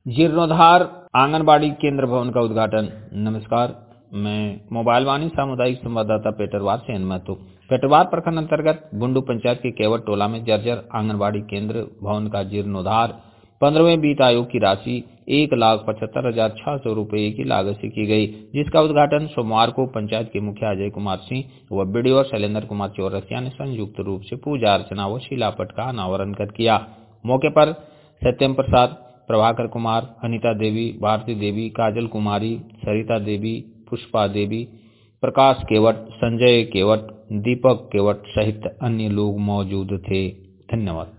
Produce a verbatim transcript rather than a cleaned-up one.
जीर्णोद्धार आंगनबाड़ी केंद्र भवन का उद्घाटन। नमस्कार, मैं मोबाइल वाणी सामुदायिक संवाददाता पेटरवार से महतो। पेटरवार प्रखंड अंतर्गत बुंडू पंचायत के केवट टोला में जर्जर आंगनबाड़ी केंद्र भवन का जीर्णोद्धार पंद्रहवें वित्त आयोग की राशि एक लाख पचहत्तर हजार छह सौ रुपये की लागत से की गई, जिसका उद्घाटन सोमवार को पंचायत के मुखिया अजय कुमार सिंह व बीडीओ शैलेंद्र कुमार चौरसिया ने संयुक्त रूप से पूजा अर्चना व शिलापट का अनावरण कर किया। मौके पर सत्यम प्रसाद, प्रभाकर कुमार, अनिता देवी, भारती देवी, काजल कुमारी, सरिता देवी, पुष्पा देवी, प्रकाश केवट, संजय केवट, दीपक केवट सहित अन्य लोग मौजूद थे। धन्यवाद।